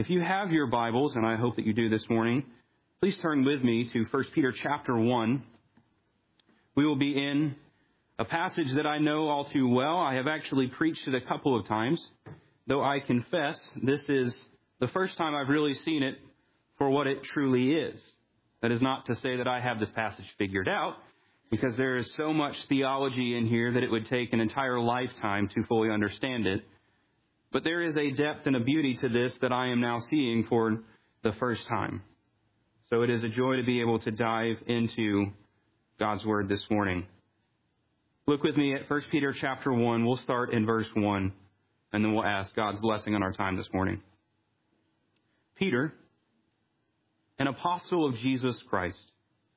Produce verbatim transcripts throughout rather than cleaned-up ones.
If you have your Bibles, and I hope that you do this morning, please turn with me to First Peter chapter one. We will be in a passage that I know all too well. I have actually preached it a couple of times, though I confess this is the first time I've really seen it for what it truly is. That is not to say that I have this passage figured out, because there is so much theology in here that it would take an entire lifetime to fully understand it. But there is a depth and a beauty to this that I am now seeing for the first time. So it is a joy to be able to dive into God's Word this morning. Look with me at First Peter chapter one. We'll start in verse one, and then we'll ask God's blessing on our time this morning. Peter, an apostle of Jesus Christ,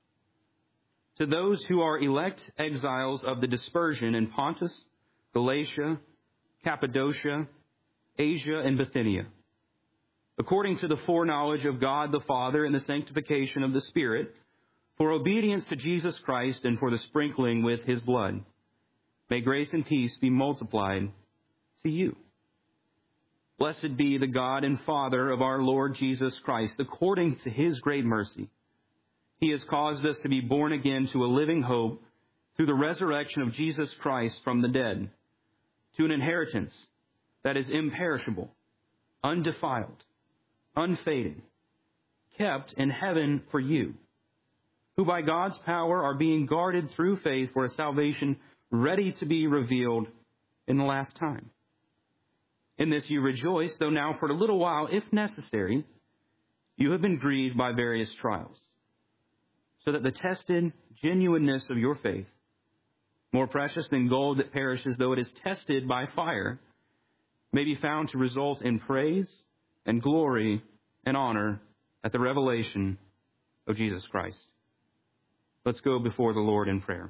to those who are elect exiles of the dispersion in Pontus, Galatia, Cappadocia, Asia, and Bithynia, according to the foreknowledge of God the Father and the sanctification of the Spirit, for obedience to Jesus Christ and for the sprinkling with His blood, may grace and peace be multiplied to you. Blessed be the God and Father of our Lord Jesus Christ, according to His great mercy. He has caused us to be born again to a living hope through the resurrection of Jesus Christ from the dead, to an inheritance that is imperishable, undefiled, unfading, kept in heaven for you, who by God's power are being guarded through faith for a salvation ready to be revealed in the last time. In this you rejoice, though now for a little while, if necessary, you have been grieved by various trials, so that the tested genuineness of your faith, more precious than gold that perishes though it is tested by fire, may be found to result in praise and glory and honor at the revelation of Jesus Christ. Let's go before the Lord in prayer.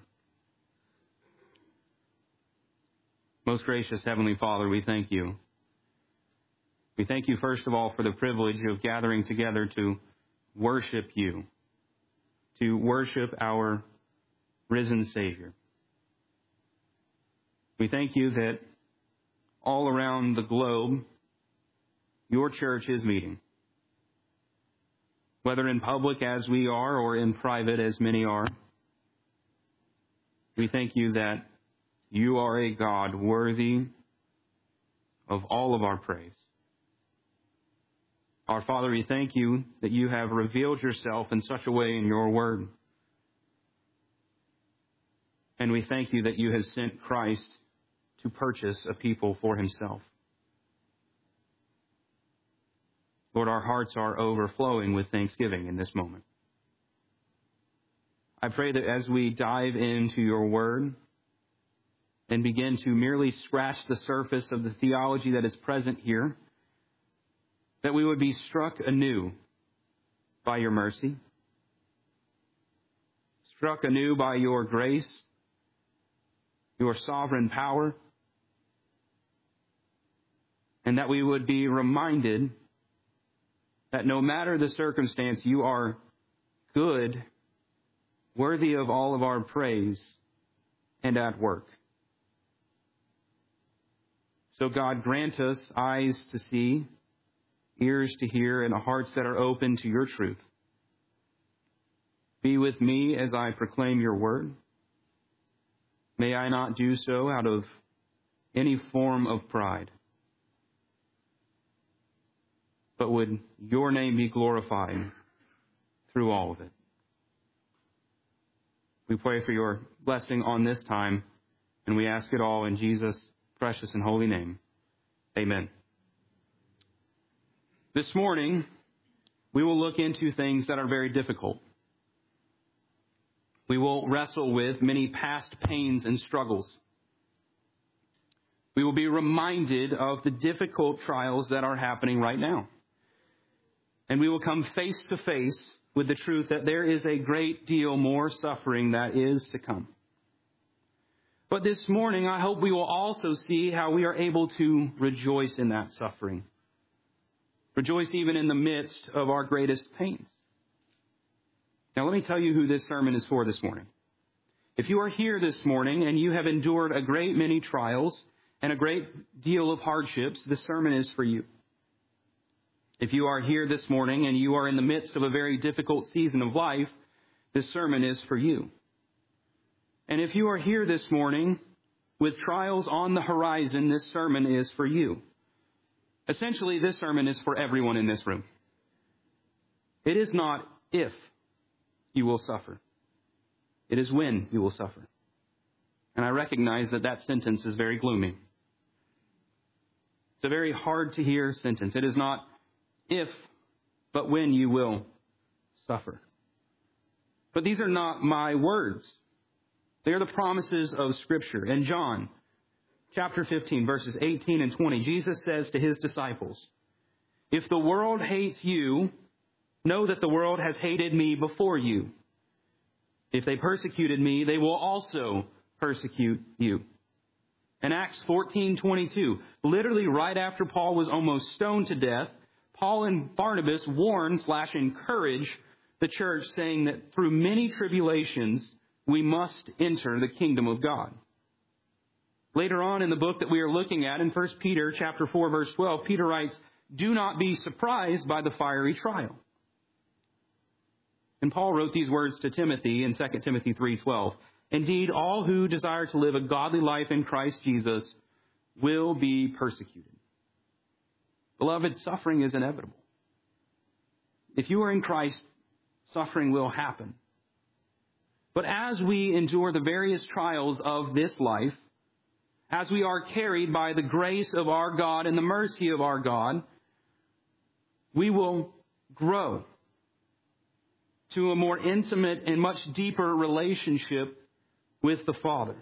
Most gracious Heavenly Father, we thank you. We thank you, first of all, for the privilege of gathering together to worship you, to worship our risen Savior. We thank you that all around the globe, your church is meeting. Whether in public as we are or in private as many are, we thank you that you are a God worthy of all of our praise. Our Father, we thank you that you have revealed yourself in such a way in your word. And we thank you that you have sent Christ to purchase a people for himself. Lord, our hearts are overflowing with thanksgiving in this moment. I pray that as we dive into your word and begin to merely scratch the surface of the theology that is present here, that we would be struck anew by your mercy, struck anew by your grace, your sovereign power, and that we would be reminded that no matter the circumstance, you are good, worthy of all of our praise, and at work. So God, grant us eyes to see, ears to hear, and hearts that are open to your truth. Be with me as I proclaim your word. May I not do so out of any form of pride, but would your name be glorified through all of it. We pray for your blessing on this time, and we ask it all in Jesus' precious and holy name. Amen. This morning, we will look into things that are very difficult. We will wrestle with many past pains and struggles. We will be reminded of the difficult trials that are happening right now. And we will come face to face with the truth that there is a great deal more suffering that is to come. But this morning, I hope we will also see how we are able to rejoice in that suffering. Rejoice even in the midst of our greatest pains. Now, let me tell you who this sermon is for this morning. If you are here this morning and you have endured a great many trials and a great deal of hardships, this sermon is for you. If you are here this morning and you are in the midst of a very difficult season of life, this sermon is for you. And if you are here this morning with trials on the horizon, this sermon is for you. Essentially, this sermon is for everyone in this room. It is not if you will suffer. It is when you will suffer. And I recognize that that sentence is very gloomy. It's a very hard to hear sentence. It is not if, but when you will suffer. But these are not my words. They are the promises of Scripture. In John chapter fifteen, verses eighteen and twenty, Jesus says to his disciples, "If the world hates you, know that the world has hated me before you. If they persecuted me, they will also persecute you." In Acts fourteen twenty-two, literally right after Paul was almost stoned to death, Paul and Barnabas warn slash encourage the church, saying that through many tribulations, we must enter the kingdom of God. Later on in the book that we are looking at, in First Peter chapter four, verse twelve, Peter writes, "Do not be surprised by the fiery trial." And Paul wrote these words to Timothy in Second Timothy three twelve. "Indeed, all who desire to live a godly life in Christ Jesus will be persecuted." Beloved, suffering is inevitable. If you are in Christ, suffering will happen. But as we endure the various trials of this life, as we are carried by the grace of our God and the mercy of our God, we will grow to a more intimate and much deeper relationship with the Father.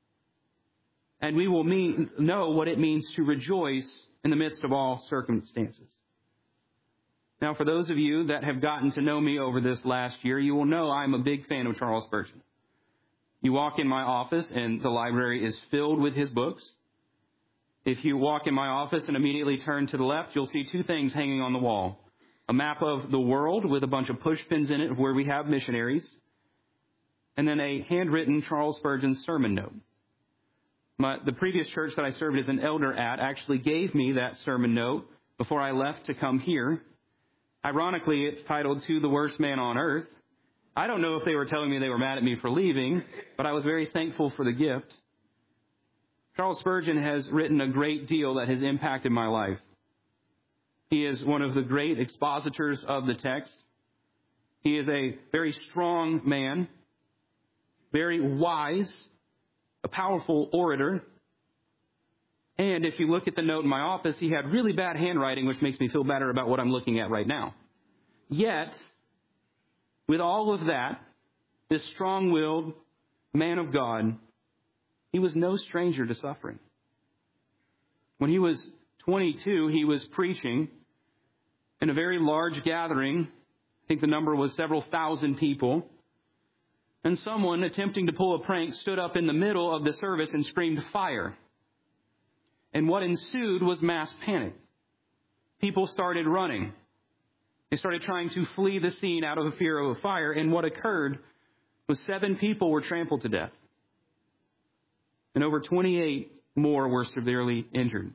And we will mean, know what it means to rejoice in the midst of all circumstances. Now, for those of you that have gotten to know me over this last year, you will know I'm a big fan of Charles Spurgeon. You walk in my office and the library is filled with his books. If you walk in my office and immediately turn to the left, you'll see two things hanging on the wall. A map of the world with a bunch of push pins in it where we have missionaries. And then a handwritten Charles Spurgeon sermon note. My, the previous church that I served as an elder at actually gave me that sermon note before I left to come here. Ironically, it's titled "To the Worst Man on Earth." I don't know if they were telling me they were mad at me for leaving, but I was very thankful for the gift. Charles Spurgeon has written a great deal that has impacted my life. He is one of the great expositors of the text. He is a very strong man, very wise, a powerful orator. And if you look at the note in my office, he had really bad handwriting, which makes me feel better about what I'm looking at right now. Yet, with all of that, this strong-willed man of God, he was no stranger to suffering. When he was twenty-two, he was preaching in a very large gathering. I think the number was several thousand people. And someone attempting to pull a prank stood up in the middle of the service and screamed, "Fire." And what ensued was mass panic. People started running. They started trying to flee the scene out of the fear of a fire. And what occurred was seven people were trampled to death. And over twenty-eight more were severely injured.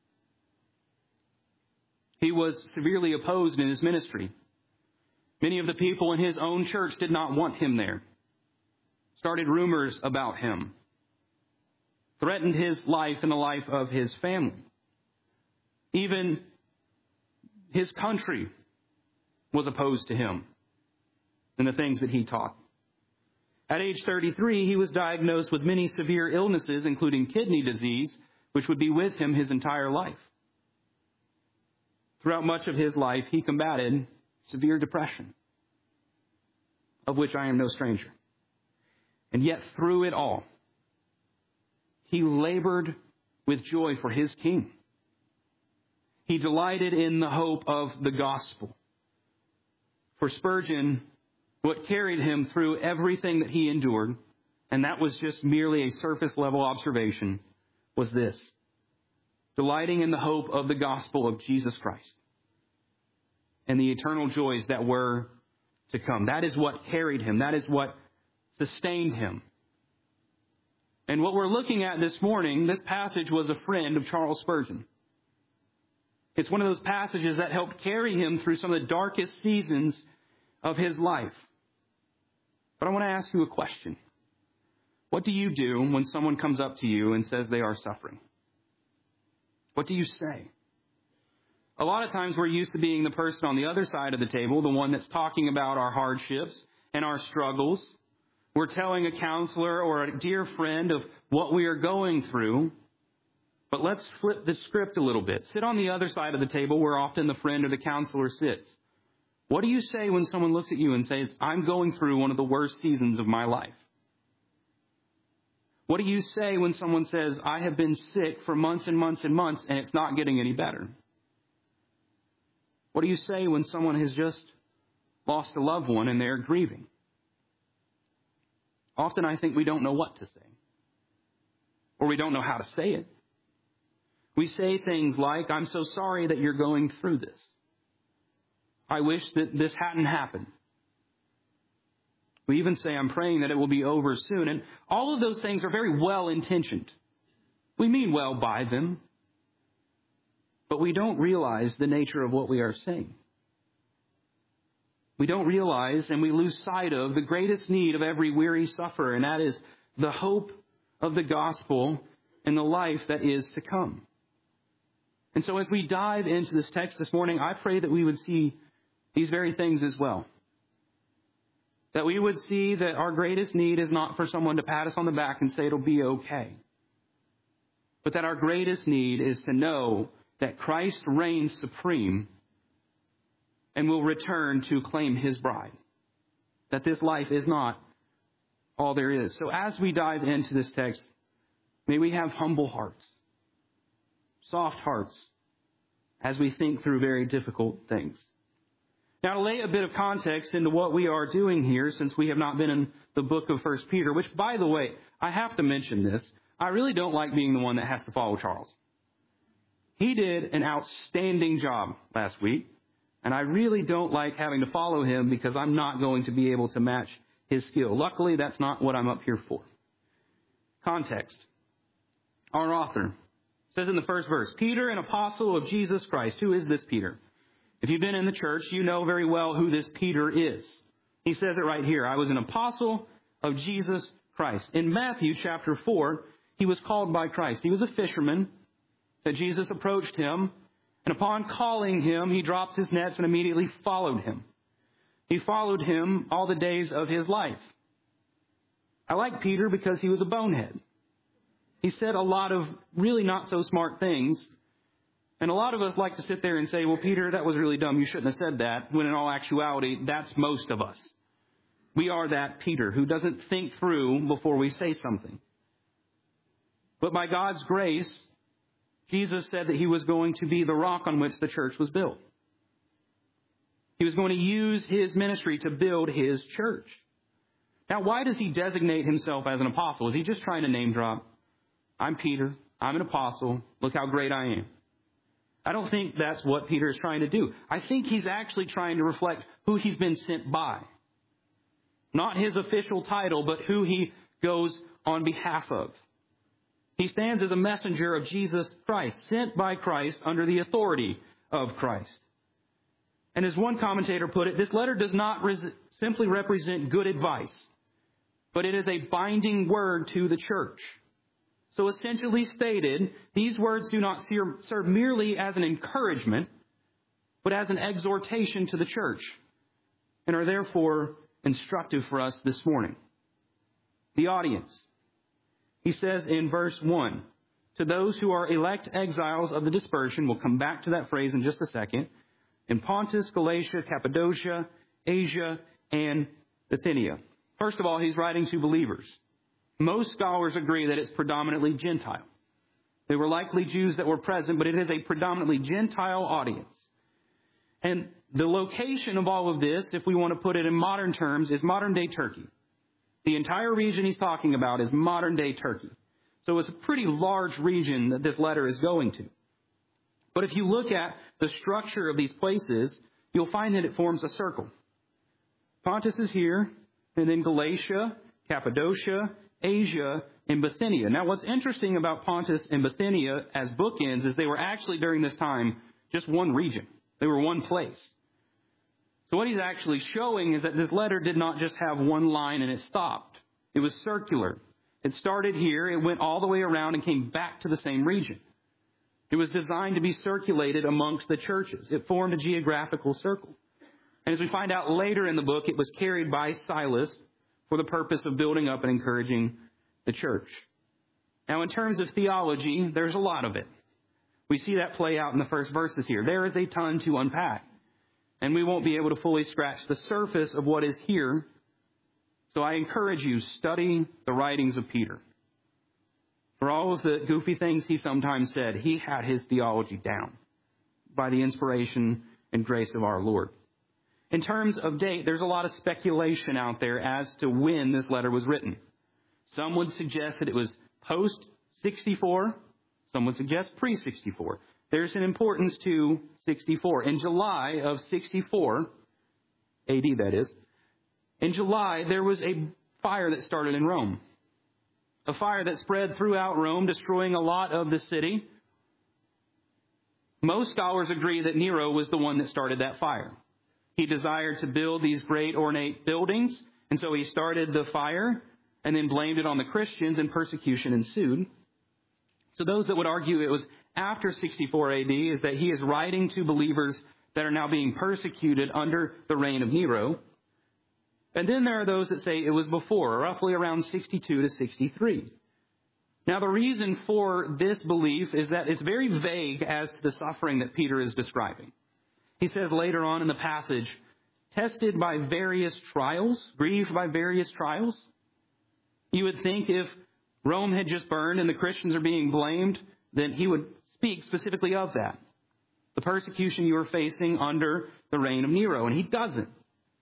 He was severely opposed in his ministry. Many of the people in his own church did not want him there. Started rumors about him. Threatened his life and the life of his family. Even his country was opposed to him and the things that he taught. At age thirty-three, he was diagnosed with many severe illnesses, including kidney disease, which would be with him his entire life. Throughout much of his life, he combated severe depression, of which I am no stranger. And yet, through it all, he labored with joy for his King. He delighted in the hope of the gospel. For Spurgeon, what carried him through everything that he endured, and that was just merely a surface level observation, was this: delighting in the hope of the gospel of Jesus Christ and the eternal joys that were to come. That is what carried him. That is what sustained him. And what we're looking at this morning, this passage was a friend of Charles Spurgeon. It's one of those passages that helped carry him through some of the darkest seasons of his life. But I want to ask you a question. What do you do when someone comes up to you and says they are suffering? What do you say? A lot of times we're used to being the person on the other side of the table, the one that's talking about our hardships and our struggles. We're telling a counselor or a dear friend of what we are going through. But let's flip the script a little bit. Sit on the other side of the table where often the friend or the counselor sits. What do you say when someone looks at you and says, I'm going through one of the worst seasons of my life? What do you say when someone says, I have been sick for months and months and months and it's not getting any better? What do you say when someone has just lost a loved one and they're grieving? Often I think we don't know what to say. Or we don't know how to say it. We say things like, I'm so sorry that you're going through this. I wish that this hadn't happened. We even say, I'm praying that it will be over soon. And all of those things are very well-intentioned. We mean well by them. But we don't realize the nature of what we are saying. We don't realize and we lose sight of the greatest need of every weary sufferer, and that is the hope of the gospel and the life that is to come. And so as we dive into this text this morning, I pray that we would see these very things as well. That we would see that our greatest need is not for someone to pat us on the back and say it'll be okay. But that our greatest need is to know that Christ reigns supreme and will return to claim his bride. That this life is not all there is. So as we dive into this text, may we have humble hearts, soft hearts, as we think through very difficult things. Now, to lay a bit of context into what we are doing here, since we have not been in the book of First Peter, which, by the way, I have to mention this. I really don't like being the one that has to follow Charles. He did an outstanding job last week, and I really don't like having to follow him because I'm not going to be able to match his skill. Luckily, that's not what I'm up here for. Context. Our author says in the first verse, Peter, an apostle of Jesus Christ. Who is this Peter? If you've been in the church, you know very well who this Peter is. He says it right here. I was an apostle of Jesus Christ. In Matthew chapter four, he was called by Christ. He was a fisherman that Jesus approached him. And upon calling him, he dropped his nets and immediately followed him. He followed him all the days of his life. I like Peter because he was a bonehead. He said a lot of really not so smart things. And a lot of us like to sit there and say, well, Peter, that was really dumb. You shouldn't have said that. When in all actuality, that's most of us. We are that Peter who doesn't think through before we say something. But by God's grace, Jesus said that he was going to be the rock on which the church was built. He was going to use his ministry to build his church. Now, why does he designate himself as an apostle? Is he just trying to name drop? I'm Peter. I'm an apostle. Look how great I am. I don't think that's what Peter is trying to do. I think he's actually trying to reflect who he's been sent by. Not his official title, but who he goes on behalf of. He stands as a messenger of Jesus Christ, sent by Christ under the authority of Christ. And as one commentator put it, this letter does not res- simply represent good advice, but it is a binding word to the church. So essentially stated, these words do not serve merely as an encouragement, but as an exhortation to the church, and are therefore instructive for us this morning. The audience. He says in verse one, to those who are elect exiles of the dispersion, we'll come back to that phrase in just a second, in Pontus, Galatia, Cappadocia, Asia, and Bithynia. First of all, he's writing to believers. Most scholars agree that it's predominantly Gentile. They were likely Jews that were present, but it is a predominantly Gentile audience. And the location of all of this, if we want to put it in modern terms, is modern-day Turkey. The entire region he's talking about is modern-day Turkey. So it's a pretty large region that this letter is going to. But if you look at the structure of these places, you'll find that it forms a circle. Pontus is here, and then Galatia, Cappadocia, Asia, and Bithynia. Now, what's interesting about Pontus and Bithynia as bookends is they were actually during this time just one region. They were one place. So what he's actually showing is that this letter did not just have one line and it stopped. It was circular. It started here, it went all the way around and came back to the same region. It was designed to be circulated amongst the churches. It formed a geographical circle. And as we find out later in the book, it was carried by Silas for the purpose of building up and encouraging the church. Now, in terms of theology, there's a lot of it. We see that play out in the first verses here. There is a ton to unpack. And we won't be able to fully scratch the surface of what is here. So I encourage you, study the writings of Peter. For all of the goofy things he sometimes said, he had his theology down by the inspiration and grace of our Lord. In terms of date, there's a lot of speculation out there as to when this letter was written. Some would suggest that it was post sixty-four. Some would suggest pre sixty-four. There's an importance to sixty-four. In July of sixty-four, A D that is, in July there was a fire that started in Rome. A fire that spread throughout Rome, destroying a lot of the city. Most scholars agree that Nero was the one that started that fire. He desired to build these great ornate buildings, and so he started the fire and then blamed it on the Christians, and persecution ensued. So those that would argue it was after sixty-four A D is that he is writing to believers that are now being persecuted under the reign of Nero. And then there are those that say it was before, roughly around sixty-two to sixty-three. Now, the reason for this belief is that it's very vague as to the suffering that Peter is describing. He says later on in the passage, tested by various trials, grieved by various trials. You would think if Rome had just burned and the Christians are being blamed, then he would speak specifically of that. The persecution you are facing under the reign of Nero, and he doesn't.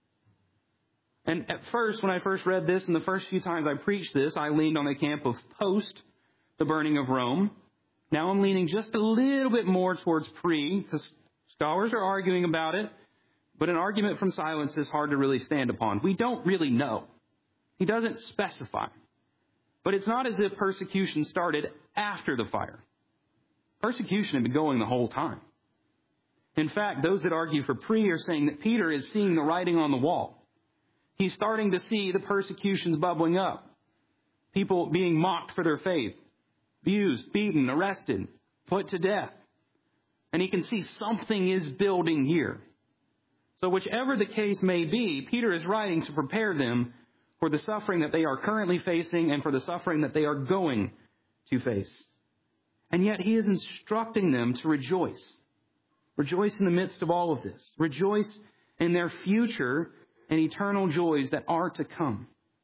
And at first, when I first read this, and the first few times I preached this, I leaned on the camp of post the burning of Rome. Now I'm leaning just a little bit more towards pre, because scholars are arguing about it, but an argument from silence is hard to really stand upon. We don't really know. He doesn't specify. But it's not as if persecution started after the fire. Persecution had been going the whole time. In fact, those that argue for pre are saying that Peter is seeing the writing on the wall. He's starting to see the persecutions bubbling up. People being mocked for their faith, abused, beaten, arrested, put to death. And he can see something is building here. So whichever the case may be, Peter is writing to prepare them for the suffering that they are currently facing and for the suffering that they are going to face. And yet he is instructing them to rejoice. Rejoice in the midst of all of this. Rejoice in their future and eternal joys that are to come.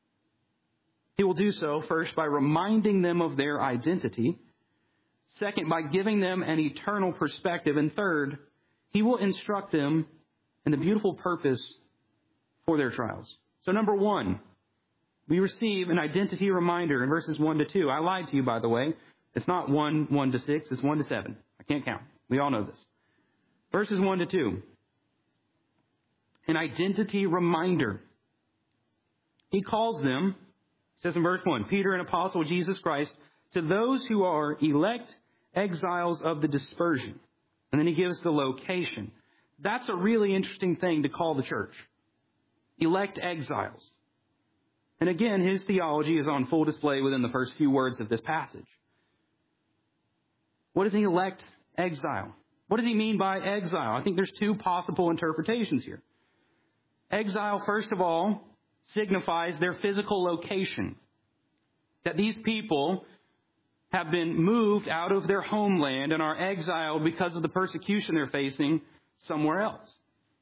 He will do so first by reminding them of their identity. Second, by giving them an eternal perspective. And third, he will instruct them in the beautiful purpose for their trials. So number one, we receive an identity reminder in verses one to two. I lied to you, by the way. It's not one, one to six. It's one to seven. I can't count. We all know this. Verses one to two. An identity reminder. He calls them, says in verse one, Peter, an apostle of Jesus Christ, to those who are elect exiles of the dispersion. And then he gives the location. That's a really interesting thing to call the church. Elect exiles. And again, his theology is on full display within the first few words of this passage. What does he elect exile? What does he mean by exile? I think there's two possible interpretations here. Exile, first of all, signifies their physical location. That these people have been moved out of their homeland and are exiled because of the persecution they're facing somewhere else.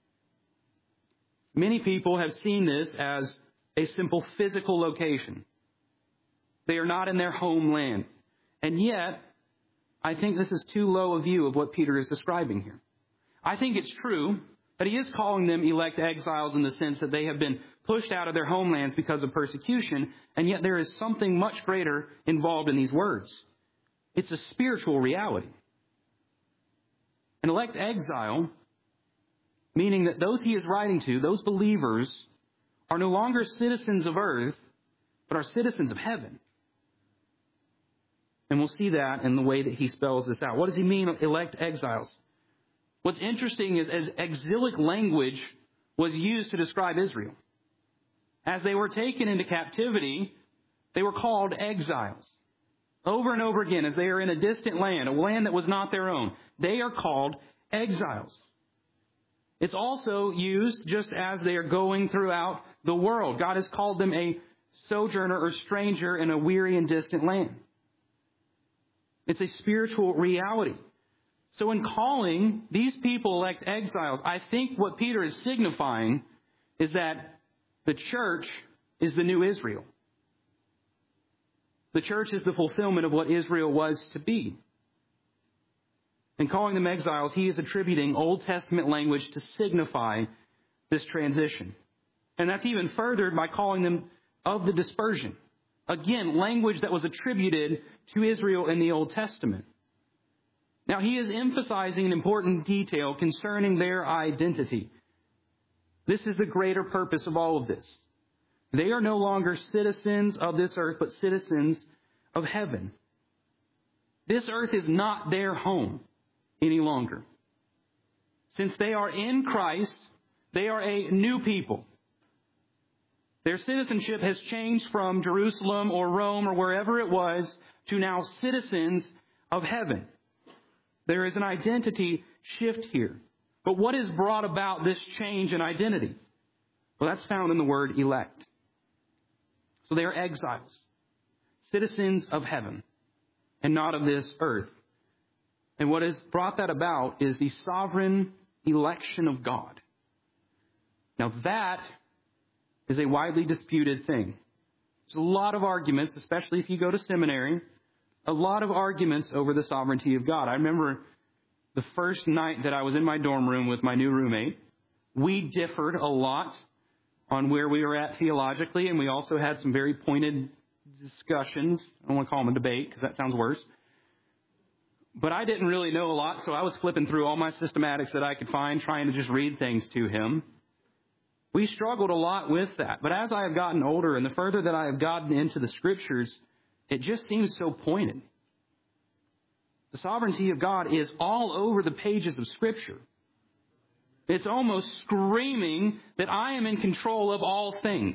Many people have seen this as a simple physical location. They are not in their homeland. And yet, I think this is too low a view of what Peter is describing here. I think it's true that he is calling them elect exiles in the sense that they have been pushed out of their homelands because of persecution, and yet there is something much greater involved in these words. It's a spiritual reality. An elect exile, meaning that those he is writing to, those believers, are no longer citizens of earth, but are citizens of heaven. And we'll see that in the way that he spells this out. What does he mean, elect exiles? What's interesting is as exilic language was used to describe Israel. As they were taken into captivity, they were called exiles. Over and over again, as they are in a distant land, a land that was not their own, they are called exiles. It's also used just as they are going throughout the world. God has called them a sojourner or stranger in a weary and distant land. It's a spiritual reality. So in calling these people elect exiles, I think what Peter is signifying is that the church is the new Israel. The church is the fulfillment of what Israel was to be. In calling them exiles, he is attributing Old Testament language to signify this transition. And that's even furthered by calling them of the dispersion. Again, language that was attributed to Israel in the Old Testament. Now, he is emphasizing an important detail concerning their identity. This is the greater purpose of all of this. They are no longer citizens of this earth, but citizens of heaven. This earth is not their home any longer. Since they are in Christ, they are a new people. Their citizenship has changed from Jerusalem or Rome or wherever it was to now citizens of heaven. There is an identity shift here. But what has brought about this change in identity? Well, that's found in the word elect. So they are exiles, citizens of heaven, and not of this earth. And what has brought that about is the sovereign election of God. Now that is a widely disputed thing. There's a lot of arguments, especially if you go to seminary, a lot of arguments over the sovereignty of God. I remember the first night that I was in my dorm room with my new roommate, we differed a lot on where we were at theologically, and we also had some very pointed discussions. I don't want to call them a debate because that sounds worse. But I didn't really know a lot, so I was flipping through all my systematics that I could find, trying to just read things to him. We struggled a lot with that. But as I have gotten older and the further that I have gotten into the Scriptures, it just seems so pointed. The sovereignty of God is all over the pages of Scripture. It's almost screaming that I am in control of all things.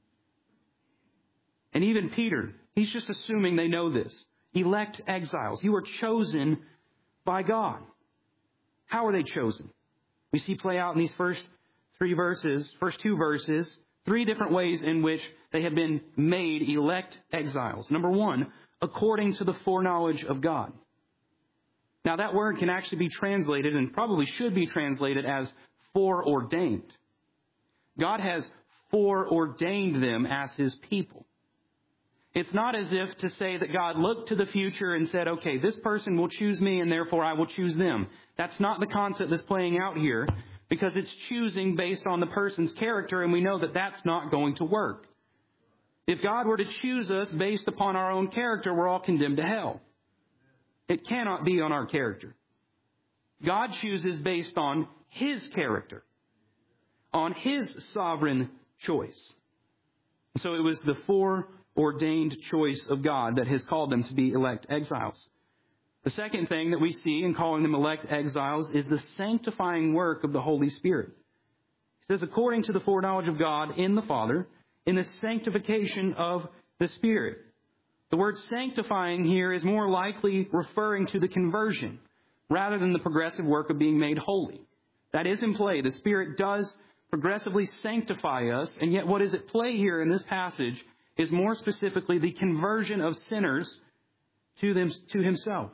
And even Peter, he's just assuming they know this. Elect exiles. You are chosen by God. How are they chosen? We see play out in these first three verses, first two verses, three different ways in which they have been made elect exiles. Number one, according to the foreknowledge of God. Now that word can actually be translated, and probably should be translated, as foreordained. God has foreordained them as His people. It's not as if to say that God looked to the future and said, okay, this person will choose me and therefore I will choose them. That's not the concept that's playing out here, because it's choosing based on the person's character, and we know that that's not going to work. If God were to choose us based upon our own character, we're all condemned to hell. It cannot be on our character. God chooses based on His character, on His sovereign choice. So it was the foreordained choice of God that has called them to be elect exiles. The second thing that we see in calling them elect exiles is the sanctifying work of the Holy Spirit. He says, according to the foreknowledge of God in the Father, in the sanctification of the Spirit. The word sanctifying here is more likely referring to the conversion rather than the progressive work of being made holy. That is in play. The Spirit does progressively sanctify us, and yet what is at play here in this passage is more specifically the conversion of sinners to them, to Himself.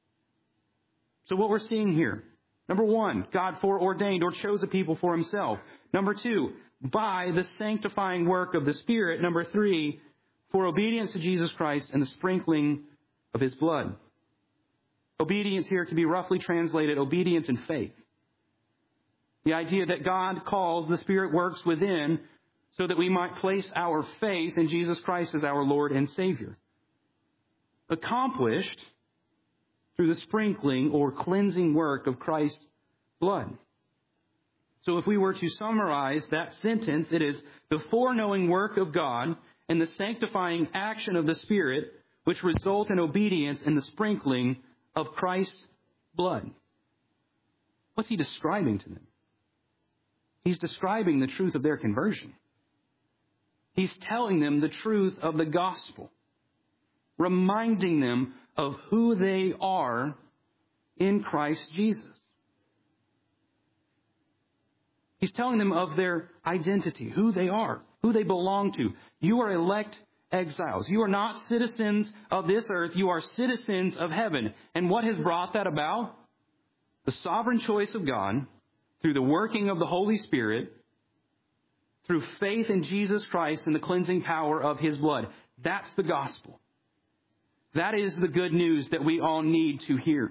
So what we're seeing here, number one, God foreordained or chose a people for Himself. Number two, by the sanctifying work of the Spirit. Number three, for obedience to Jesus Christ and the sprinkling of His blood. Obedience here can be roughly translated obedience in faith. The idea that God calls, the Spirit works within, so that we might place our faith in Jesus Christ as our Lord and Savior. Accomplished through the sprinkling or cleansing work of Christ's blood. So if we were to summarize that sentence, it is the foreknowing work of God and the sanctifying action of the Spirit, which result in obedience in the sprinkling of Christ's blood. What's he describing to them? He's describing the truth of their conversion. He's telling them the truth of the gospel, reminding them of who they are in Christ Jesus. He's telling them of their identity, who they are, who they belong to. You are elect exiles. You are not citizens of this earth. You are citizens of heaven. And what has brought that about? The sovereign choice of God through the working of the Holy Spirit, through faith in Jesus Christ and the cleansing power of His blood. That's the gospel. That is the good news that we all need to hear.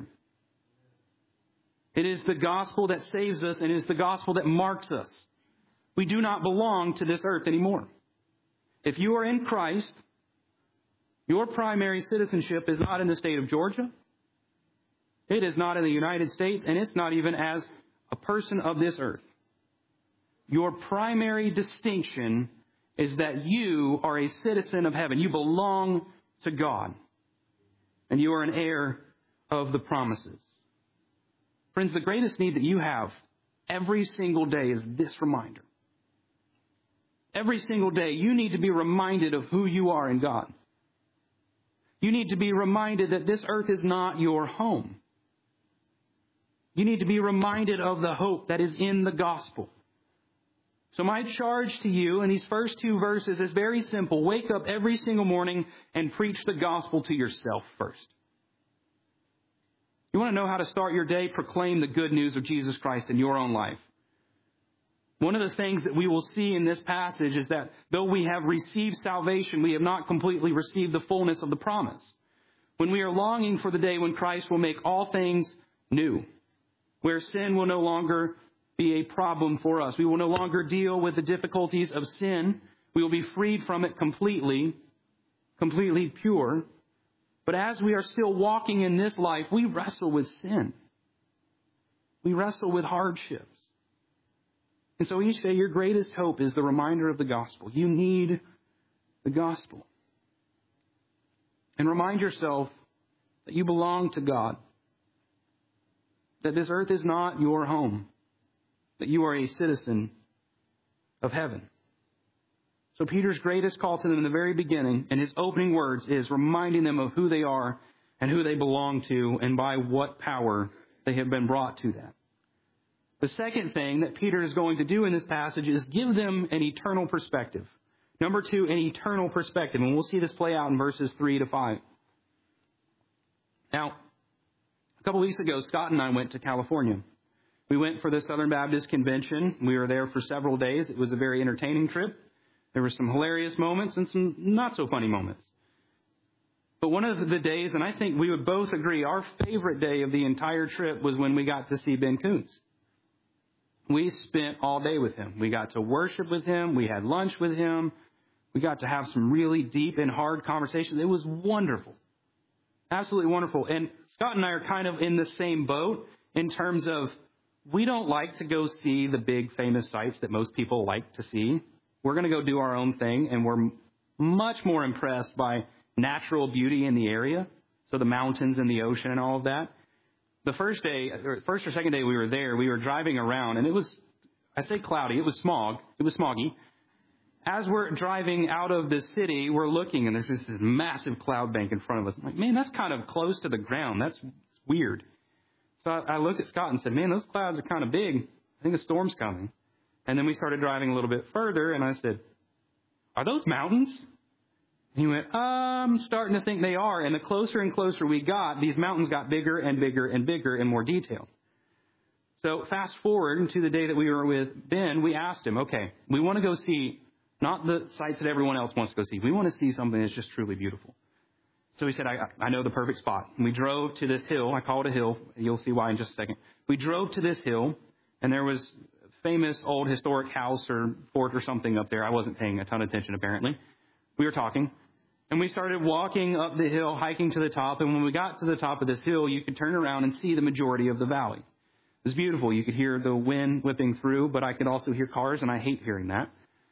It is the gospel that saves us, and it is the gospel that marks us. We do not belong to this earth anymore. If you are in Christ, your primary citizenship is not in the state of Georgia. It is not in the United States, and it's not even as a person of this earth. Your primary distinction is that you are a citizen of heaven. You belong to God. And you are an heir of the promises. Friends, the greatest need that you have every single day is this reminder. Every single day, you need to be reminded of who you are in God. You need to be reminded that this earth is not your home. You need to be reminded of the hope that is in the gospel. So my charge to you in these first two verses is very simple. Wake up every single morning and preach the gospel to yourself first. You want to know how to start your day? Proclaim the good news of Jesus Christ in your own life. One of the things that we will see in this passage is that though we have received salvation, we have not completely received the fullness of the promise. When we are longing for the day when Christ will make all things new, where sin will no longer be a problem for us. We will no longer deal with the difficulties of sin. We will be freed from it completely, completely pure. But as we are still walking in this life, we wrestle with sin. We wrestle with hardships. And so each day, your greatest hope is the reminder of the gospel. You need the gospel. And remind yourself that you belong to God. That this earth is not your home. That you are a citizen of heaven. So Peter's greatest call to them in the very beginning, in his opening words, is reminding them of who they are and who they belong to and by what power they have been brought to that. The second thing that Peter is going to do in this passage is give them an eternal perspective. Number two, an eternal perspective. And we'll see this play out in verses three to five. Now, a couple weeks ago, Scott and I went to California. We went for the Southern Baptist Convention. We were there for several days. It was a very entertaining trip. There were some hilarious moments and some not so funny moments. But one of the days, and I think we would both agree, our favorite day of the entire trip was when we got to see Ben Kuntz. We spent all day with him. We got to worship with him. We had lunch with him. We got to have some really deep and hard conversations. It was wonderful. Absolutely wonderful. And Scott and I are kind of in the same boat in terms of we don't like to go see the big famous sites that most people like to see. We're going to go do our own thing, and we're much more impressed by natural beauty in the area, so the mountains and the ocean and all of that. The first day, or first or second day we were there, we were driving around, and it was, I say cloudy, it was smog, it was smoggy. As we're driving out of the city, we're looking, and there's just this massive cloud bank in front of us. I'm like, man, that's kind of close to the ground. That's weird. So I, I looked at Scott and said, man, those clouds are kind of big. I think a storm's coming. And then we started driving a little bit further, and I said, are those mountains? And he went, I'm starting to think they are. And the closer and closer we got, these mountains got bigger and bigger and bigger and more detailed. So fast forward to the day that we were with Ben, we asked him, okay, we want to go see not the sites that everyone else wants to go see. We want to see something that's just truly beautiful. So he said, I, I know the perfect spot. And we drove to this hill. I call it a hill. You'll see why in just a second. We drove to this hill, and there was a famous old historic house or fort or something up there. I wasn't paying a ton of attention, apparently. We were talking. And we started walking up the hill, hiking to the top. And when we got to the top of this hill, you could turn around and see the majority of the valley. It was beautiful. You could hear the wind whipping through, but I could also hear cars, and I hate hearing that.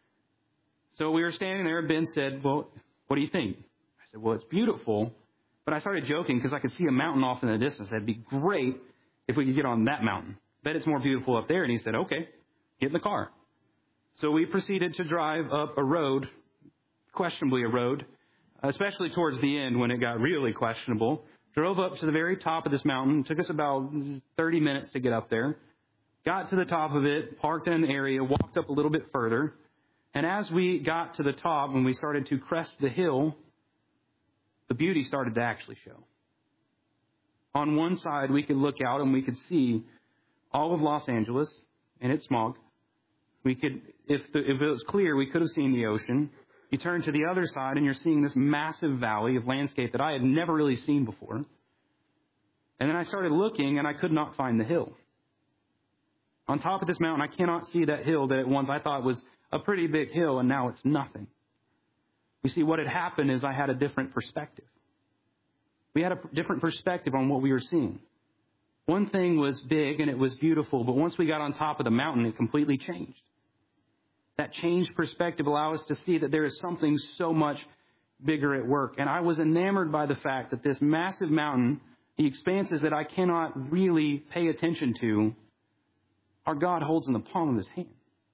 So we were standing there, and Ben said, well, what do you think? I said, well, it's beautiful. But I started joking because I could see a mountain off in the distance. That'd be great if we could get on that mountain. bet it's more beautiful up there. And he said, okay, get in the car. So we proceeded to drive up a road, questionably a road, especially towards the end when it got really questionable. Drove up to the very top of this mountain. It took us about thirty minutes to get up there. Got to the top of it, parked in an area, walked up a little bit further. And as we got to the top and we started to crest the hill, the beauty started to actually show. On one side, we could look out and we could see all of Los Angeles and its smog. We could, if, the, if it was clear, we could have seen the ocean. You turn to the other side and you're seeing this massive valley of landscape that I had never really seen before. And then I started looking and I could not find the hill. On top of this mountain, I cannot see that hill that at once I thought was a pretty big hill, and now it's nothing. You see, what had happened is I had a different perspective. We had a different perspective on what we were seeing. One thing was big and it was beautiful, but once we got on top of the mountain, it completely changed. That changed perspective allowed us to see that there is something so much bigger at work. And I was enamored by the fact that this massive mountain, the expanses that I cannot really pay attention to, our God holds in the palm of his hand.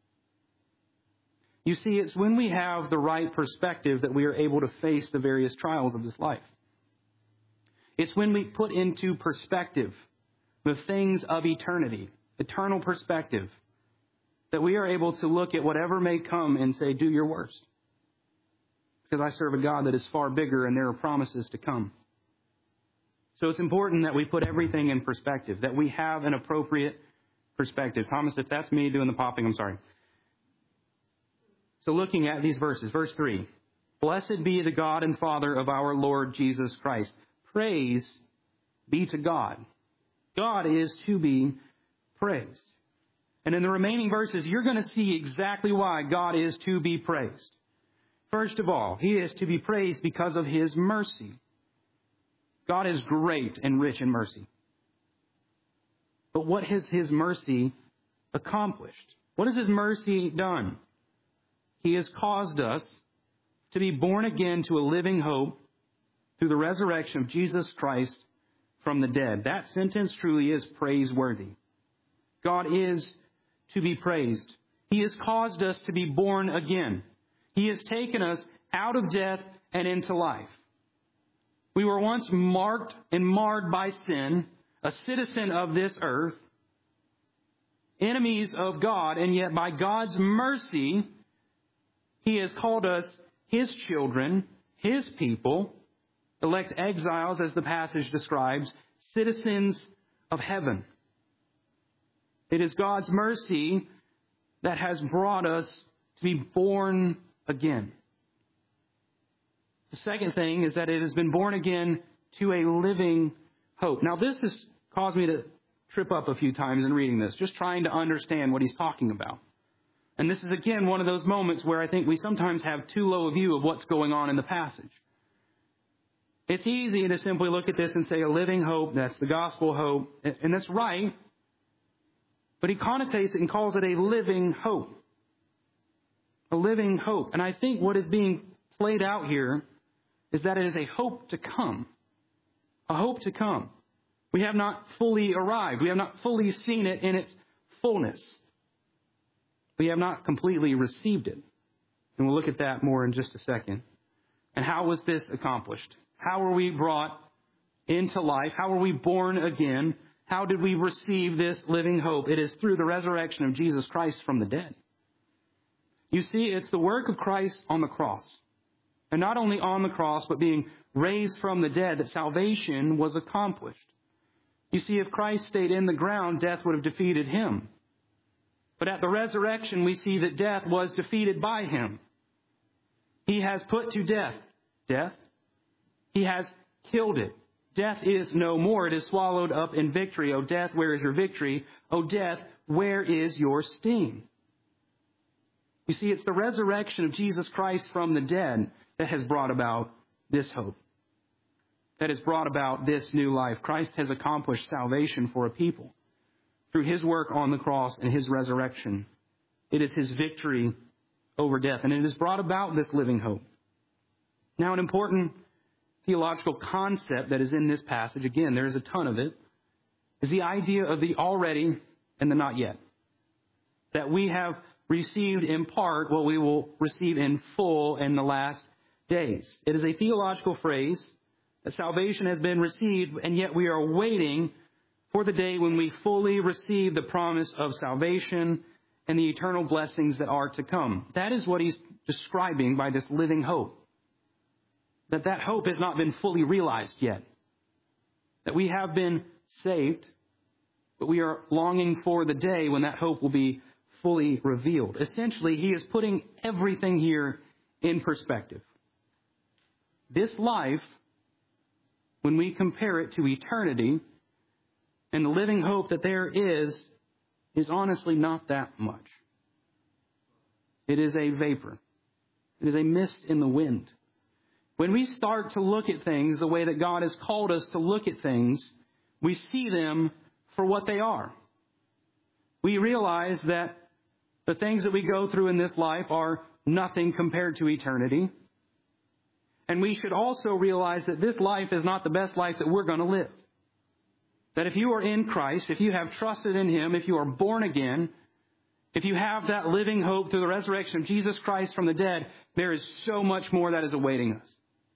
You see, it's when we have the right perspective that we are able to face the various trials of this life. It's when we put into perspective the things of eternity, eternal perspective, that we are able to look at whatever may come and say, do your worst. Because I serve a God that is far bigger and there are promises to come. So it's important that we put everything in perspective, that we have an appropriate perspective. Thomas, if that's me doing the popping, I'm sorry. So looking at these verses, verse three, blessed be the God and Father of our Lord Jesus Christ. Praise be to God. God is to be praised. And in the remaining verses, you're going to see exactly why God is to be praised. First of all, he is to be praised because of his mercy. God is great and rich in mercy. But what has his mercy accomplished? What has his mercy done? He has caused us to be born again to a living hope through the resurrection of Jesus Christ from the dead. That sentence truly is praiseworthy. God is to be praised. He has caused us to be born again. He has taken us out of death and into life. We were once marked and marred by sin, a citizen of this earth, enemies of God, and yet by God's mercy, he has called us his children, his people, elect exiles, as the passage describes, citizens of heaven. It is God's mercy that has brought us to be born again. The second thing is that it has been born again to a living hope. Now, this has caused me to trip up a few times in reading this, just trying to understand what he's talking about. And this is, again, one of those moments where I think we sometimes have too low a view of what's going on in the passage. It's easy to simply look at this and say a living hope, that's the gospel hope, and that's right. But he connotates it and calls it a living hope. A living hope. And I think what is being played out here is that it is a hope to come. A hope to come. We have not fully arrived. We have not fully seen it in its fullness. We have not completely received it. And we'll look at that more in just a second. And how was this accomplished? How were we brought into life? How were we born again? How did we receive this living hope? It is through the resurrection of Jesus Christ from the dead. You see, it's the work of Christ on the cross. And not only on the cross, but being raised from the dead, that salvation was accomplished. You see, if Christ stayed in the ground, death would have defeated him. But at the resurrection, we see that death was defeated by him. He has put to death death. He has killed it. Death is no more. It is swallowed up in victory. O death, where is your victory? O death, where is your sting? You see, it's the resurrection of Jesus Christ from the dead that has brought about this hope, that has brought about this new life. Christ has accomplished salvation for a people through his work on the cross and his resurrection. It is his victory over death, and it has brought about this living hope. Now, an important theological concept that is in this passage, again, there is a ton of it, is the idea of the already and the not yet. That we have received in part what we will receive in full in the last days. It is a theological phrase that salvation has been received, and yet we are waiting for the day when we fully receive the promise of salvation and the eternal blessings that are to come. That is what he's describing by this living hope. That that hope has not been fully realized yet. That we have been saved, but we are longing for the day when that hope will be fully revealed. Essentially, he is putting everything here in perspective. This life, when we compare it to eternity, and the living hope that there is, is honestly not that much. It is a vapor. It is a mist in the wind. When we start to look at things the way that God has called us to look at things, we see them for what they are. We realize that the things that we go through in this life are nothing compared to eternity. And we should also realize that this life is not the best life that we're going to live. That if you are in Christ, if you have trusted in Him, if you are born again, if you have that living hope through the resurrection of Jesus Christ from the dead, there is so much more that is awaiting us.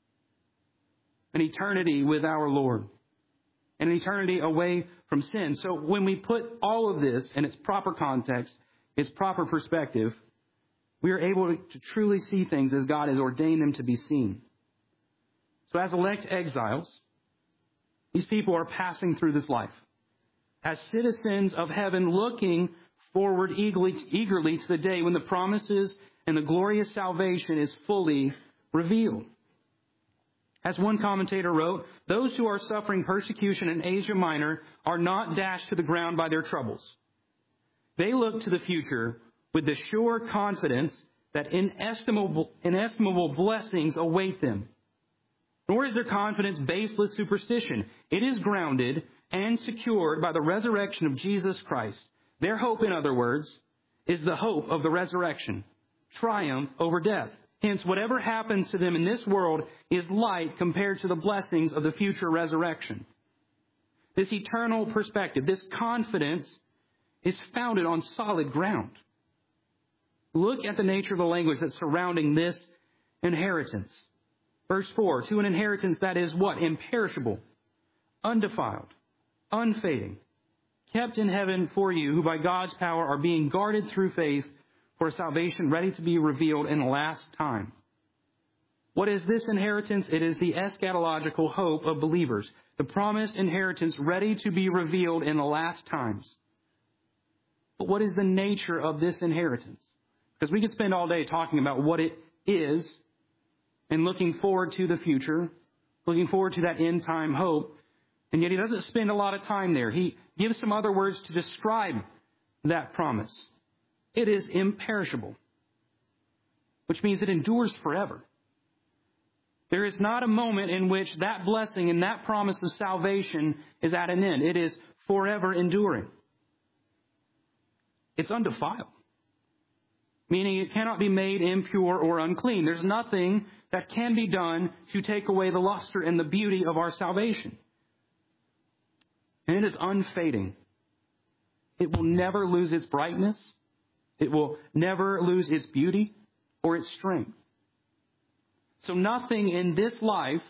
An eternity with our Lord. An eternity away from sin. So when we put all of this in its proper context, its proper perspective, we are able to truly see things as God has ordained them to be seen. So as elect exiles, these people are passing through this life as citizens of heaven, looking forward eagerly, eagerly to the day when the promises and the glorious salvation is fully revealed. As one commentator wrote, those who are suffering persecution in Asia Minor are not dashed to the ground by their troubles. They look to the future with the sure confidence that inestimable, inestimable blessings await them. Nor is their confidence baseless superstition. It is grounded and secured by the resurrection of Jesus Christ. Their hope, in other words, is the hope of the resurrection, triumph over death. Hence, whatever happens to them in this world is light compared to the blessings of the future resurrection. This eternal perspective, this confidence, is founded on solid ground. Look at the nature of the language that's surrounding this inheritance. Verse four, to an inheritance that is what? Imperishable, undefiled, unfading, kept in heaven for you, who by God's power are being guarded through faith for a salvation ready to be revealed in the last time. What is this inheritance? It is the eschatological hope of believers, the promised inheritance ready to be revealed in the last times. But what is the nature of this inheritance? Because we could spend all day talking about what it is and looking forward to the future, looking forward to that end time hope. And yet he doesn't spend a lot of time there. He gives some other words to describe that promise. It is imperishable, which means it endures forever. There is not a moment in which that blessing and that promise of salvation is at an end. It is forever enduring. It's undefiled, meaning it cannot be made impure or unclean. There's nothing that can be done to take away the luster and the beauty of our salvation. And it is unfading. It will never lose its brightness. It will never lose its beauty or its strength. So nothing in this life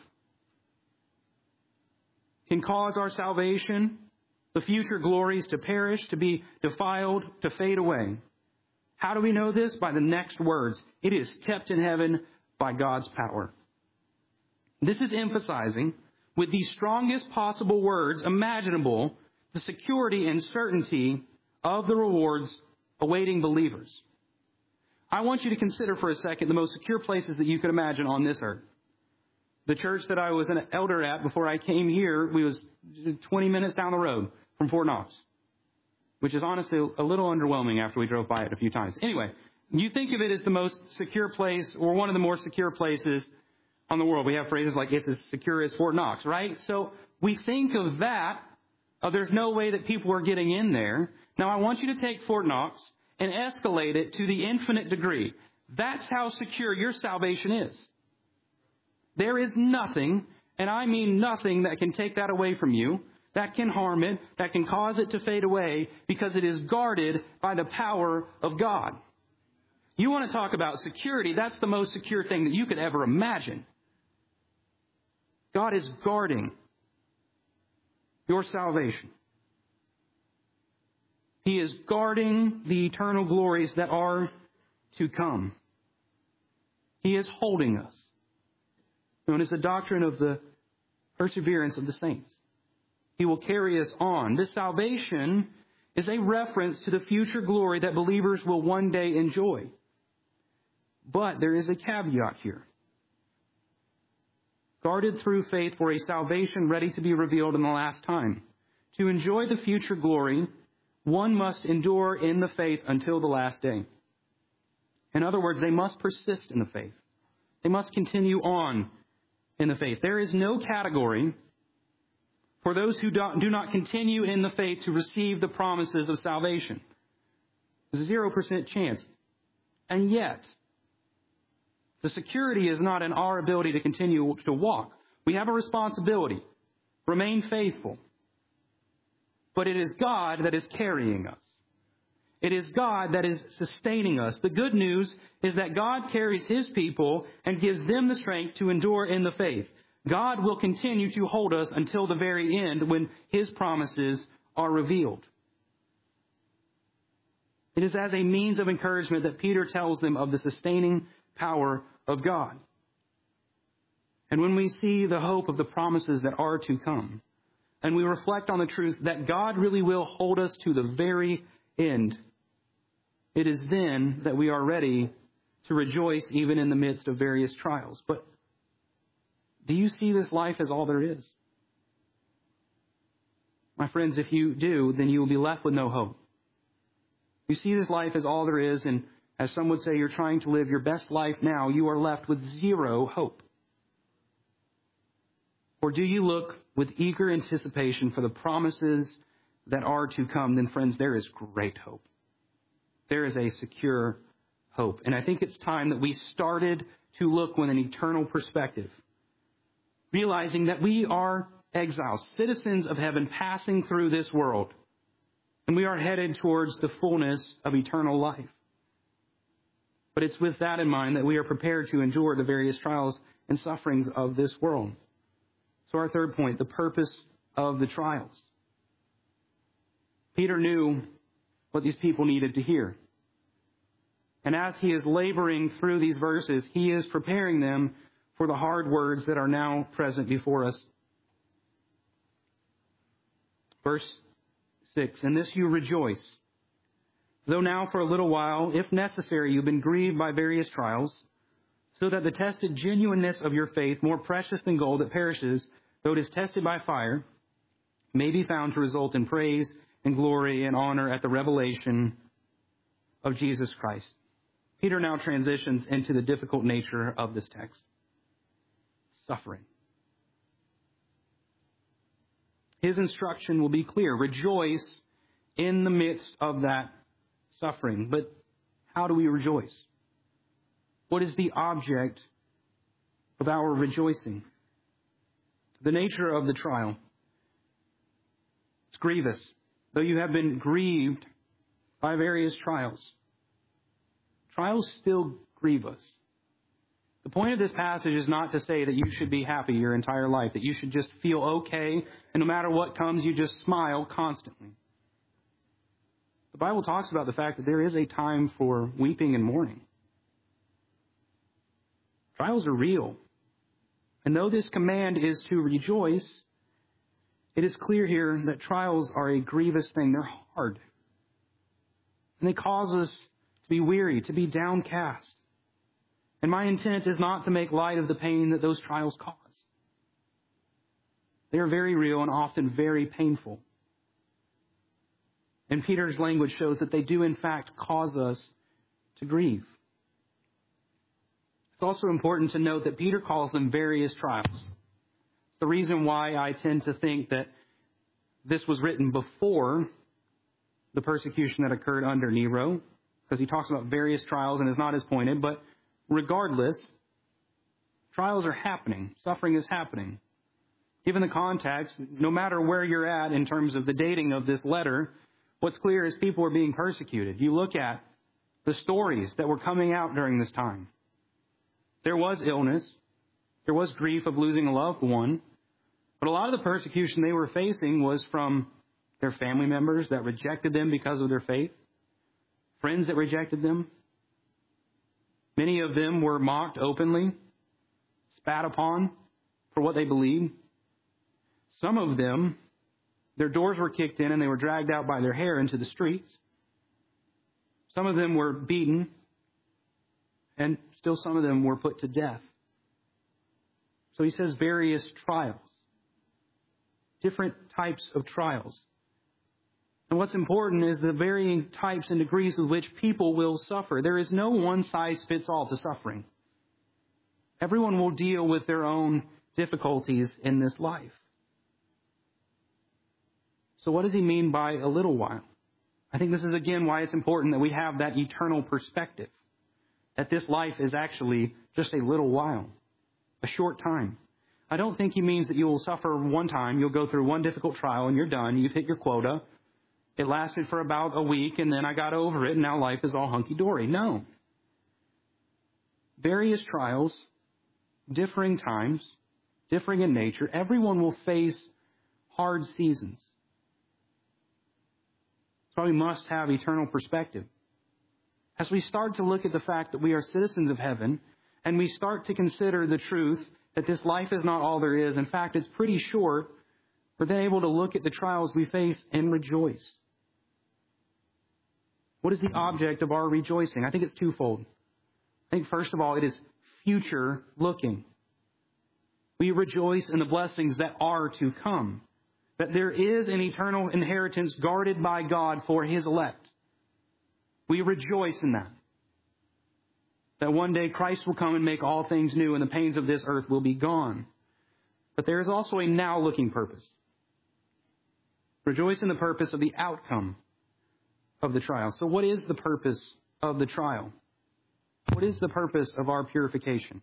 can cause our salvation, the future glories, to perish, to be defiled, to fade away. How do we know this? By the next words. It is kept in heaven by God's power. This is emphasizing, with the strongest possible words imaginable, the security and certainty of the rewards awaiting believers. I want you to consider for a second the most secure places that you could imagine on this earth. The church that I was an elder at before I came here, we was twenty minutes down the road from Fort Knox, which is honestly a little underwhelming after we drove by it a few times. Anyway, you think of it as the most secure place or one of the more secure places on the world. We have phrases like, it's as secure as Fort Knox, right? So we think of that. Oh, there's no way that people are getting in there. Now, I want you to take Fort Knox and escalate it to the infinite degree. That's how secure your salvation is. There is nothing, and I mean nothing, that can take that away from you. that can harm it, that can cause it to fade away, because it is guarded by the power of God. You want to talk about security, that's the most secure thing that you could ever imagine. God is guarding your salvation. He is guarding the eternal glories that are to come. He is holding us. Known as the doctrine of the perseverance of the saints. He will carry us on. This salvation is a reference to the future glory that believers will one day enjoy. But there is a caveat here. Guarded through faith for a salvation ready to be revealed in the last time. To enjoy the future glory, one must endure in the faith until the last day. In other words, they must persist in the faith. They must continue on in the faith. There is no category for those who do not continue in the faith to receive the promises of salvation. Zero percent chance. And yet, the security is not in our ability to continue to walk. We have a responsibility. Remain faithful. But it is God that is carrying us. It is God that is sustaining us. The good news is that God carries His people and gives them the strength to endure in the faith. God will continue to hold us until the very end when His promises are revealed. It is as a means of encouragement that Peter tells them of the sustaining power of God. And when we see the hope of the promises that are to come, and we reflect on the truth that God really will hold us to the very end, it is then that we are ready to rejoice even in the midst of various trials. But do you see this life as all there is? My friends, if you do, then you will be left with no hope. You see this life as all there is, and as some would say, you're trying to live your best life now, you are left with zero hope. Or do you look with eager anticipation for the promises that are to come? Then, friends, there is great hope. There is a secure hope. And I think it's time that we started to look with an eternal perspective, realizing that we are exiles, citizens of heaven passing through this world, and we are headed towards the fullness of eternal life. But it's with that in mind that we are prepared to endure the various trials and sufferings of this world. So our third point, the purpose of the trials. Peter knew what these people needed to hear. And as he is laboring through these verses, he is preparing them for the hard words that are now present before us. Verse six, in this you rejoice, though now for a little while, if necessary, you've been grieved by various trials, so that the tested genuineness of your faith, more precious than gold that perishes, though it is tested by fire, may be found to result in praise and glory and honor at the revelation of Jesus Christ. Peter now transitions into the difficult nature of this text. Suffering. His instruction will be clear. Rejoice in the midst of that suffering. But how do we rejoice? What is the object of our rejoicing? The nature of the trial. It's grievous. Though you have been grieved by various trials, trials still grieve us. The point of this passage is not to say that you should be happy your entire life, that you should just feel okay, and no matter what comes, you just smile constantly. The Bible talks about the fact that there is a time for weeping and mourning. Trials are real. And though this command is to rejoice, it is clear here that trials are a grievous thing. They're hard. And they cause us to be weary, to be downcast. And my intent is not to make light of the pain that those trials cause. They are very real and often very painful. And Peter's language shows that they do in fact cause us to grieve. It's also important to note that Peter calls them various trials. It's the reason why I tend to think that this was written before the persecution that occurred under Nero, because he talks about various trials and is not as pointed, but regardless, trials are happening. Suffering is happening. Given the context, no matter where you're at in terms of the dating of this letter, what's clear is people are being persecuted. You look at the stories that were coming out during this time. There was illness. There was grief of losing a loved one. But a lot of the persecution they were facing was from their family members that rejected them because of their faith, friends that rejected them. Many of them were mocked openly, spat upon for what they believed. Some of them, their doors were kicked in and they were dragged out by their hair into the streets. Some of them were beaten, and still some of them were put to death. So he says various trials, different types of trials. And what's important is the varying types and degrees with which people will suffer. There is no one-size-fits-all to suffering. Everyone will deal with their own difficulties in this life. So what does he mean by a little while? I think this is, again, why it's important that we have that eternal perspective, that this life is actually just a little while, a short time. I don't think he means that you will suffer one time, you'll go through one difficult trial and you're done, you've hit your quota. It lasted for about a week and then I got over it and now life is all hunky-dory. No. Various trials, differing times, differing in nature. Everyone will face hard seasons. That's why we must have eternal perspective. As we start to look at the fact that we are citizens of heaven, and we start to consider the truth that this life is not all there is, in fact, it's pretty short, we're then able to look at the trials we face and rejoice. What is the object of our rejoicing? I think it's twofold. I think, first of all, it is future looking. We rejoice in the blessings that are to come. That there is an eternal inheritance guarded by God for His elect. We rejoice in that. That one day Christ will come and make all things new and the pains of this earth will be gone. But there is also a now-looking purpose. Rejoice in the purpose of the outcome of the trial. So what is the purpose of the trial? What is the purpose of our purification?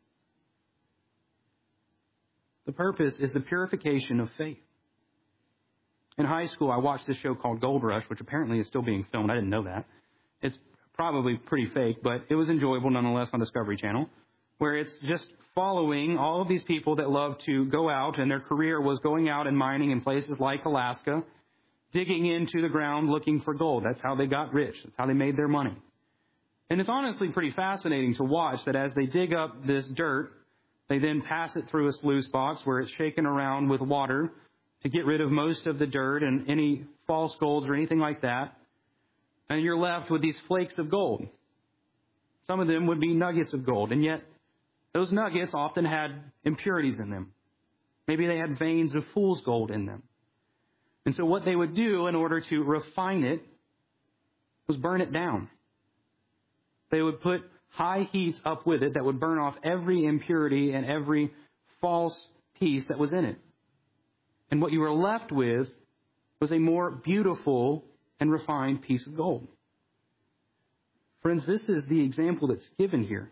The purpose is the purification of faith. In high school, I watched this show called Gold Rush, which apparently is still being filmed. I didn't know that. It's probably pretty fake, but it was enjoyable nonetheless on Discovery Channel, where it's just following all of these people that love to go out, and their career was going out and mining in places like Alaska, digging into the ground looking for gold. That's how they got rich. That's how they made their money. And it's honestly pretty fascinating to watch that as they dig up this dirt, they then pass it through a sluice box where it's shaken around with water to get rid of most of the dirt and any false golds or anything like that. And you're left with these flakes of gold. Some of them would be nuggets of gold, and yet those nuggets often had impurities in them. Maybe they had veins of fool's gold in them. And so what they would do in order to refine it was burn it down. They would put high heats up with it that would burn off every impurity and every false piece that was in it. And what you were left with was a more beautiful and refined piece of gold. Friends, this is the example that's given here.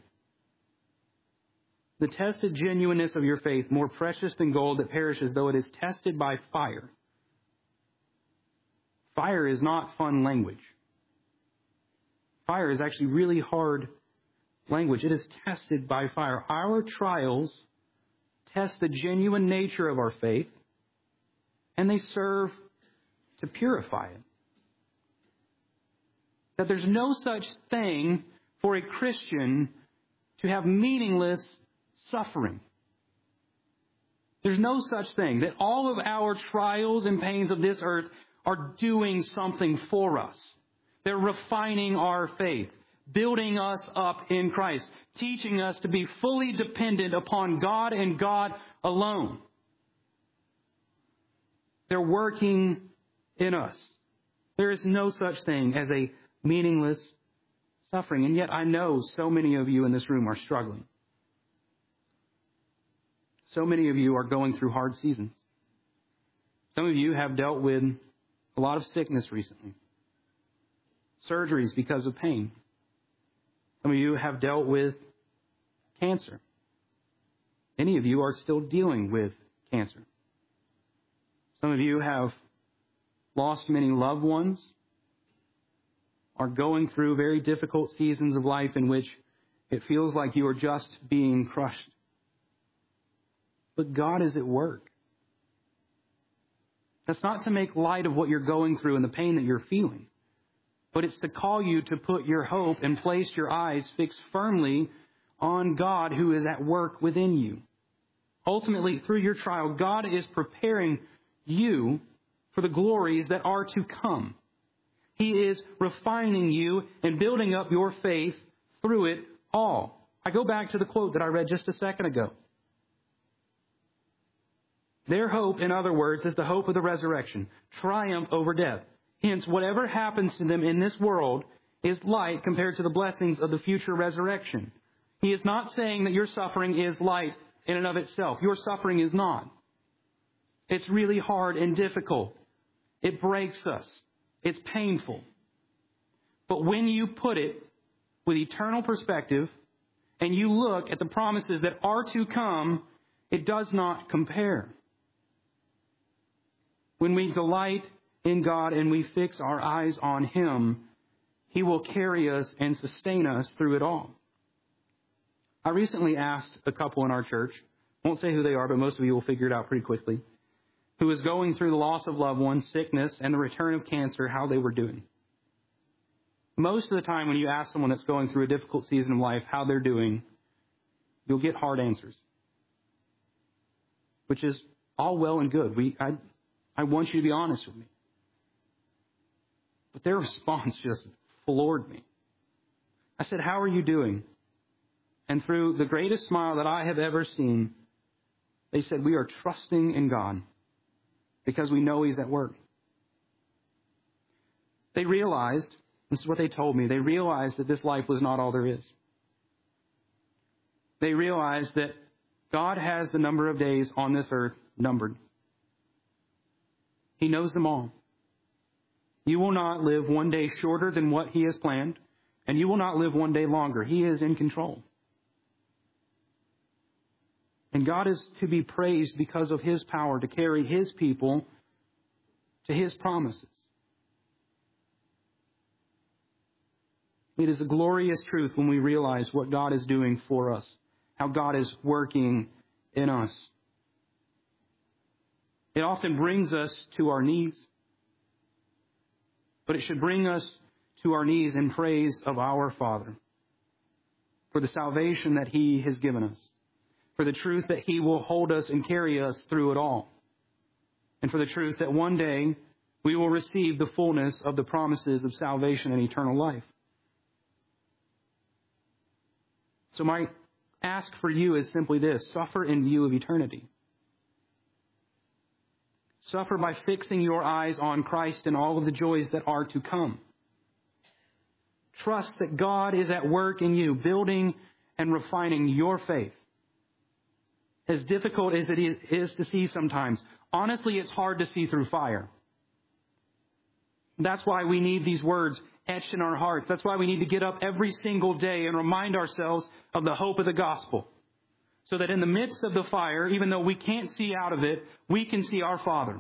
The tested genuineness of your faith, more precious than gold that perishes, though it is tested by fire. Fire is not fun language. Fire is actually really hard language. It is tested by fire. Our trials test the genuine nature of our faith, and they serve to purify it. That there's no such thing for a Christian to have meaningless suffering. There's no such thing. That all of our trials and pains of this earth are doing something for us. They're refining our faith, building us up in Christ, teaching us to be fully dependent upon God and God alone. They're working in us. There is no such thing as a meaningless suffering. And yet I know so many of you in this room are struggling. So many of you are going through hard seasons. Some of you have dealt with a lot of sickness recently. Surgeries because of pain. Some of you have dealt with cancer. Many of you are still dealing with cancer. Some of you have lost many loved ones, are going through very difficult seasons of life in which it feels like you are just being crushed. But God is at work. That's not to make light of what you're going through and the pain that you're feeling, but it's to call you to put your hope and place your eyes fixed firmly on God who is at work within you. Ultimately, through your trial, God is preparing you for the glories that are to come. He is refining you and building up your faith through it all. I go back to the quote that I read just a second ago. Their hope, in other words, is the hope of the resurrection, triumph over death. Hence, whatever happens to them in this world is light compared to the blessings of the future resurrection. He is not saying that your suffering is light in and of itself. Your suffering is not. It's really hard and difficult. It breaks us. It's painful. But when you put it with eternal perspective and you look at the promises that are to come, it does not compare. When we delight in God and we fix our eyes on Him, He will carry us and sustain us through it all. I recently asked a couple in our church, won't say who they are, but most of you will figure it out pretty quickly, who was going through the loss of loved ones, sickness, and the return of cancer, how they were doing. Most of the time when you ask someone that's going through a difficult season of life how they're doing, you'll get hard answers, which is all well and good. We, I, I want you to be honest with me. But their response just floored me. I said, "How are you doing?" And through the greatest smile that I have ever seen, they said, "We are trusting in God because we know He's at work." They realized, this is what they told me, they realized that this life was not all there is. They realized that God has the number of days on this earth numbered. He knows them all. You will not live one day shorter than what He has planned, and you will not live one day longer. He is in control. And God is to be praised because of His power to carry His people to His promises. It is a glorious truth when we realize what God is doing for us, how God is working in us. It often brings us to our knees, but it should bring us to our knees in praise of our Father for the salvation that He has given us, for the truth that He will hold us and carry us through it all, and for the truth that one day we will receive the fullness of the promises of salvation and eternal life. So my ask for you is simply this: suffer in view of eternity. Suffer by fixing your eyes on Christ and all of the joys that are to come. Trust that God is at work in you, building and refining your faith. As difficult as it is to see sometimes, honestly, it's hard to see through fire. That's why we need these words etched in our hearts. That's why we need to get up every single day and remind ourselves of the hope of the gospel. So that in the midst of the fire, even though we can't see out of it, we can see our Father.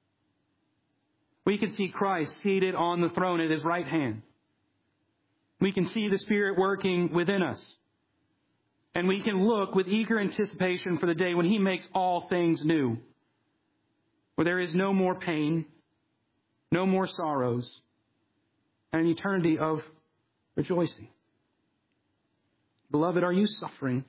We can see Christ seated on the throne at His right hand. We can see the Spirit working within us. And we can look with eager anticipation for the day when He makes all things new. Where there is no more pain, no more sorrows, and an eternity of rejoicing. Beloved, are you suffering?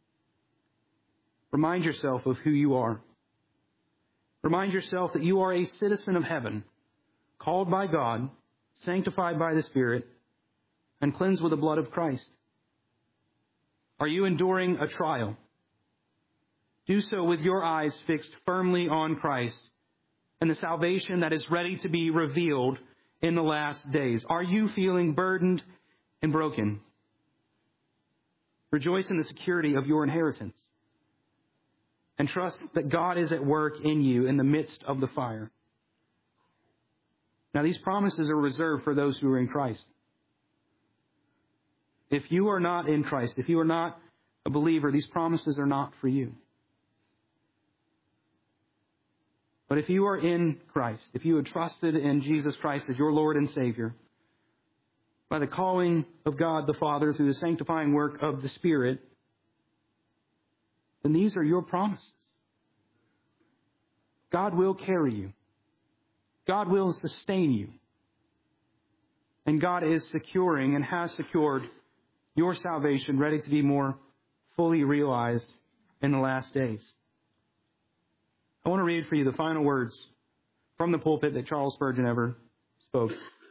Remind yourself of who you are. Remind yourself that you are a citizen of heaven, called by God, sanctified by the Spirit, and cleansed with the blood of Christ. Are you enduring a trial? Do so with your eyes fixed firmly on Christ and the salvation that is ready to be revealed in the last days. Are you feeling burdened and broken? Rejoice in the security of your inheritance. And trust that God is at work in you in the midst of the fire. Now, these promises are reserved for those who are in Christ. If you are not in Christ, if you are not a believer, these promises are not for you. But if you are in Christ, if you have trusted in Jesus Christ as your Lord and Savior, by the calling of God the Father through the sanctifying work of the Spirit, then these are your promises. God will carry you. God will sustain you. And God is securing and has secured your salvation, ready to be more fully realized in the last days. I want to read for you the final words from the pulpit that Charles Spurgeon ever spoke.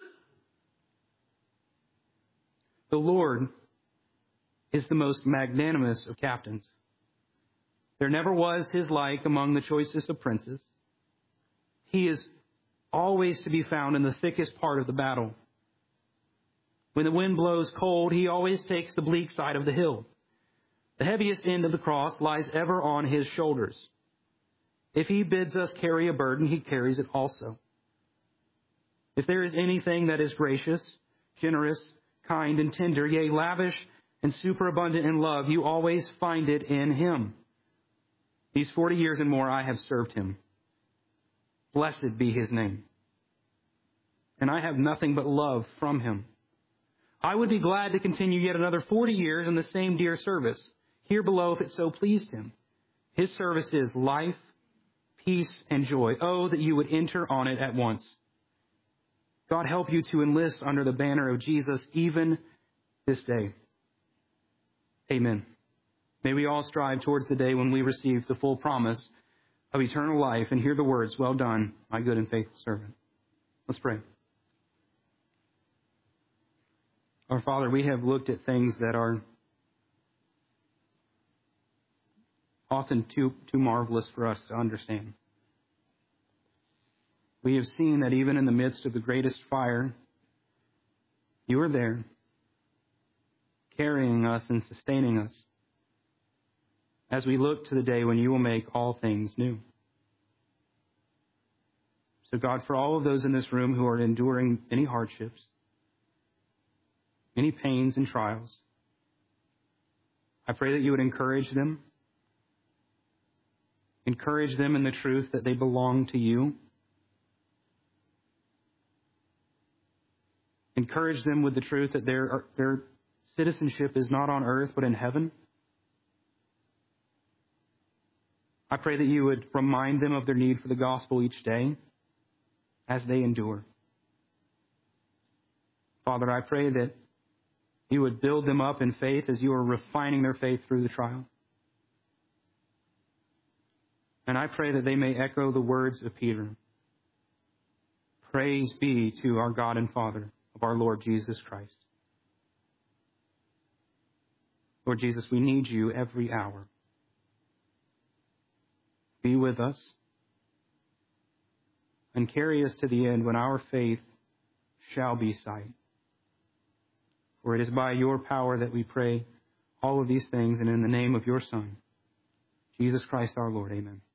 The Lord is the most magnanimous of captains. There never was his like among the choicest of princes. He is always to be found in the thickest part of the battle. When the wind blows cold, he always takes the bleak side of the hill. The heaviest end of the cross lies ever on his shoulders. If he bids us carry a burden, he carries it also. If there is anything that is gracious, generous, kind, and tender, yea, lavish and superabundant in love, you always find it in him. These forty years and more I have served him. Blessed be his name. And I have nothing but love from him. I would be glad to continue yet another forty years in the same dear service, here below if it so pleased him. His service is life, peace, and joy. Oh, that you would enter on it at once. God help you to enlist under the banner of Jesus even this day. Amen. May we all strive towards the day when we receive the full promise of eternal life and hear the words, "Well done, my good and faithful servant." Let's pray. Our Father, we have looked at things that are often too, too marvelous for us to understand. We have seen that even in the midst of the greatest fire, you are there, carrying us and sustaining us, as we look to the day when you will make all things new. So God, for all of those in this room who are enduring any hardships, any pains and trials, I pray that you would encourage them. Encourage them in the truth that they belong to you. Encourage them with the truth that their, their citizenship is not on earth but in heaven. I pray that you would remind them of their need for the gospel each day as they endure. Father, I pray that you would build them up in faith as you are refining their faith through the trial. And I pray that they may echo the words of Peter. Praise be to our God and Father of our Lord Jesus Christ. Lord Jesus, we need you every hour. Be with us and carry us to the end when our faith shall be sight. For it is by your power that we pray all of these things, and in the name of your Son, Jesus Christ our Lord. Amen.